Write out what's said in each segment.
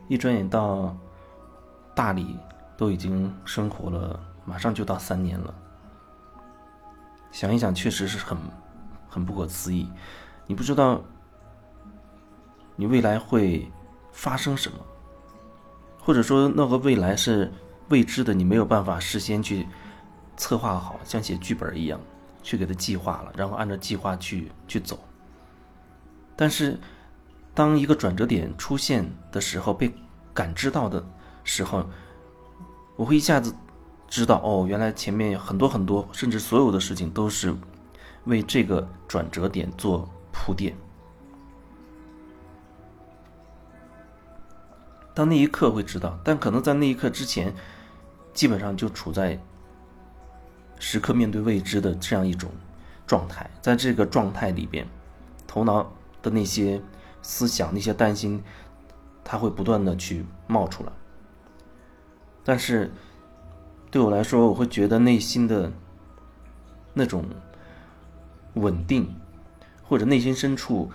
一转眼到大理都已经生活了，马上就到3年了。想一想，确实是很不可思议。你不知道你未来会发生什么，或者说那个未来是未知的，你没有办法事先去策划好，像写剧本一样去给它计划了，然后按照计划去走。但是当一个转折点出现的时候，被感知到的时候，我会一下子知道，哦，原来前面很多很多，甚至所有的事情都是为这个转折点做铺垫。到那一刻会知道，但可能在那一刻之前，基本上就处在时刻面对未知的这样一种状态。在这个状态里边，头脑的那些思想、那些担心，它会不断的去冒出来。但是对我来说，我会觉得内心的那种稳定，或者内心深处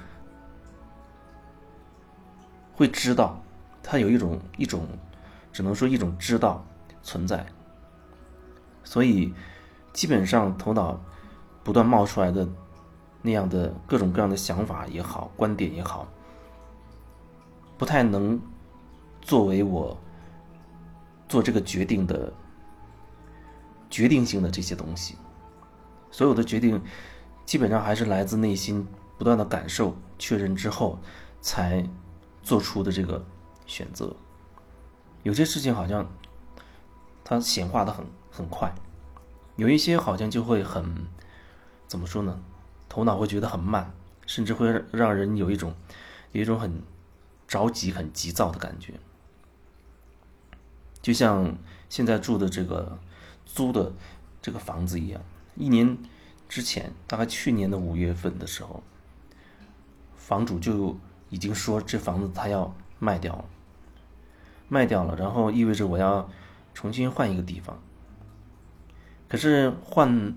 会知道，它有一种只能说一种知道存在。所以基本上头脑不断冒出来的那样的各种各样的想法也好，观点也好，不太能作为我做这个决定的决定性的这些东西。所有的决定基本上还是来自内心不断的感受确认之后才做出的这个选择。有些事情好像它显化的很快，有一些好像就会怎么说呢，头脑会觉得很慢，甚至会让人有一种很着急很急躁的感觉。就像现在住的这个租的这个房子一样，1年之前，大概去年的5月份的时候，房主就已经说这房子他要卖掉了，然后意味着我要重新换一个地方。可是换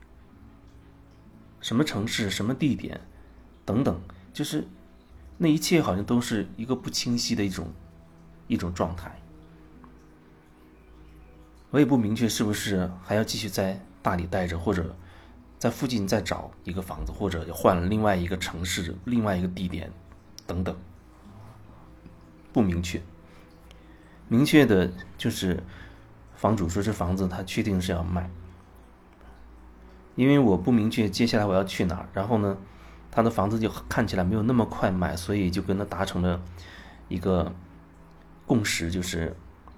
什么城市、什么地点等等，就是那一切好像都是一个不清晰的一种状态。我也不明确是不是还要继续在大理待着，或者在附近再找一个房子，或者换另外一个城市、另外一个地点等等，不明确。明确的就是房主说这房子他确定是要卖，因为我不明确接下来我要去哪儿，然后呢他的房子就看起来没有那么快卖，所以就跟他达成了一个共识，就是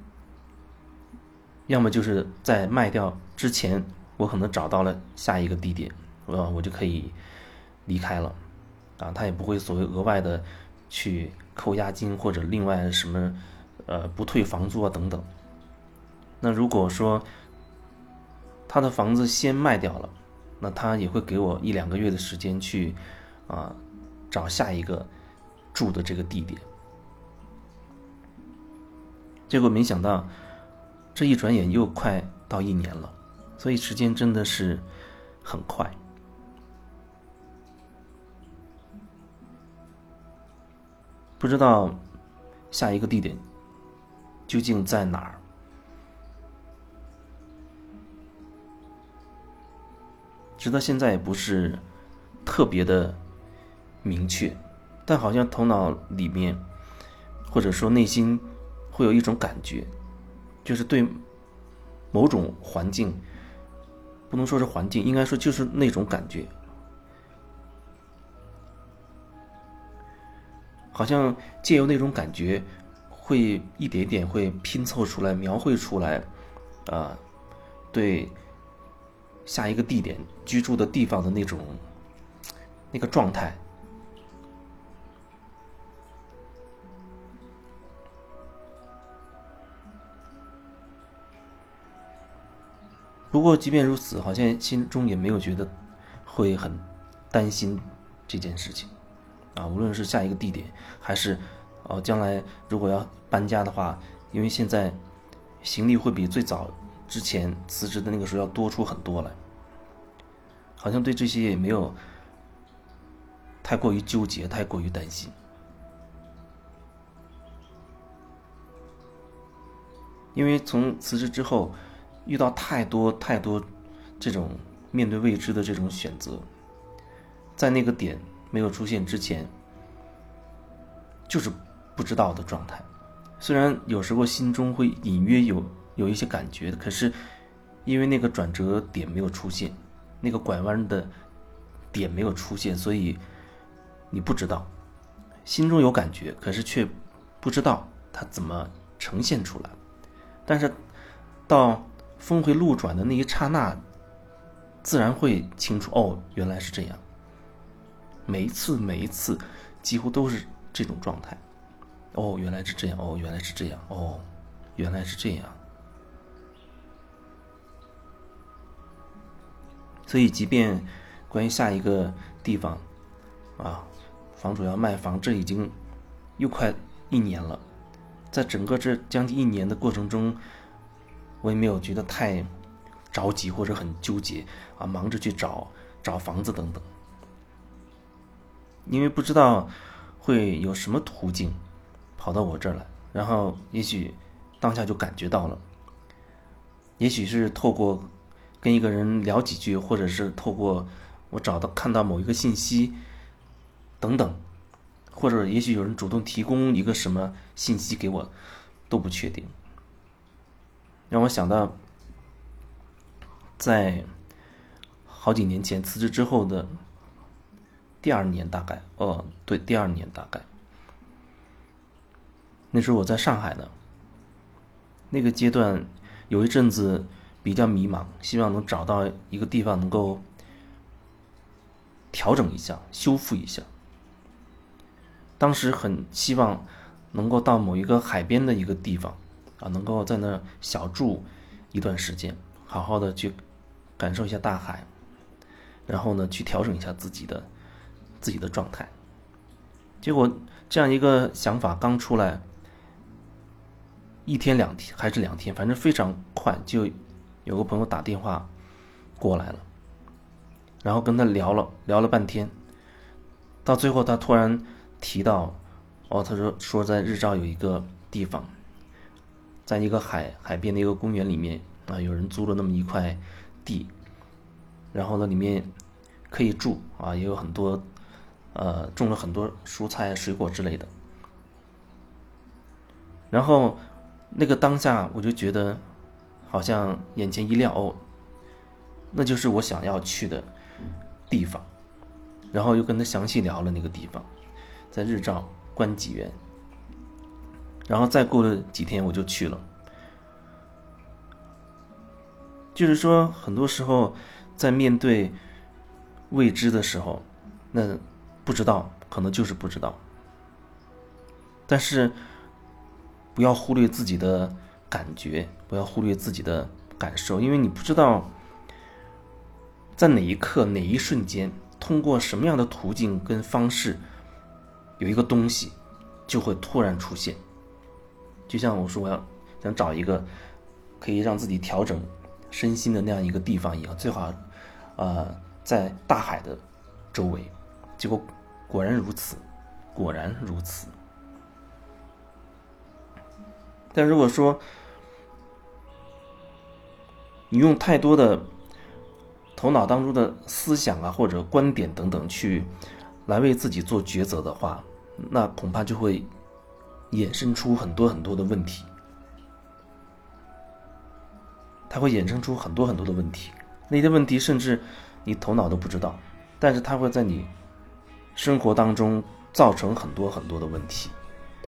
要么就是在卖掉之前我可能找到了下一个地点，我就可以离开了啊，他也不会所谓额外的去扣押金或者另外什么不退房租啊等等。那如果说他的房子先卖掉了，那他也会给我1-2个月的时间去找下一个住的这个地点。结果没想到这一转眼又快到1年了，所以时间真的是很快。不知道下一个地点究竟在哪儿，直到现在也不是特别的明确，但好像头脑里面或者说内心会有一种感觉，就是对某种环境，不能说是环境，应该说就是那种感觉，好像借由那种感觉会一点点会拼凑出来，描绘出来对下一个地点居住的地方的那个状态。不过即便如此，好像心中也没有觉得会很担心这件事情无论是下一个地点还是将来如果要搬家的话，因为现在行李会比最早之前辞职的那个时候要多出很多来，好像对这些也没有太过于纠结，太过于担心。 因为从辞职之后遇到太多这种面对未知的这种选择，在那个点没有出现之前就是不知道的状态。虽然有时候心中会隐约有一些感觉，可是因为那个转折点没有出现，那个拐弯的点没有出现，所以你不知道，心中有感觉，可是却不知道它怎么呈现出来。但是到峰回路转的那一刹那，自然会清楚，哦，原来是这样。每一次几乎都是这种状态。哦，原来是这样，哦，原来是这样，哦，原来是这样。所以即便关于下一个地方房主要卖房，这已经又快1年了。在整个这将近1年的过程中，我也没有觉得太着急或者很纠结忙着去找房子等等，因为不知道会有什么途径跑到我这儿来，然后也许当下就感觉到了，也许是透过跟一个人聊几句，或者是透过我看到某一个信息等等，或者也许有人主动提供一个什么信息给我，都不确定。让我想到在好几年前辞职之后的第2年大概，第2年大概，那时候我在上海呢，那个阶段有一阵子比较迷茫，希望能找到一个地方能够调整一下，修复一下。当时很希望能够到某一个海边的一个地方能够在那小住一段时间，好好的去感受一下大海，然后呢去调整一下自己的状态。结果这样一个想法刚出来，1天2天还是2天，反正非常快，就有个朋友打电话过来了，然后跟他聊了半天，到最后他突然提到他说在日照有一个地方，在一个海边的一个公园里面有人租了那么一块地，然后呢里面可以住也有很多种了很多蔬菜水果之类的。然后那个当下我就觉得好像眼前一亮，那就是我想要去的地方。然后又跟他详细聊了那个地方，在日照观济园。然后再过了几天我就去了。就是说很多时候在面对未知的时候，那不知道可能就是不知道，但是不要忽略自己的感觉，不要忽略自己的感受，因为你不知道在哪一刻哪一瞬间，通过什么样的途径跟方式，有一个东西就会突然出现。就像我说我要想找一个可以让自己调整身心的那样一个地方一样，最好在大海的周围。结果果然如此。但如果说你用太多的头脑当中的思想或者观点等等来为自己做抉择的话，那恐怕就会衍生出很多的问题。它会衍生出很多的问题，那些问题甚至你头脑都不知道，但是它会在你生活当中造成很多的问题。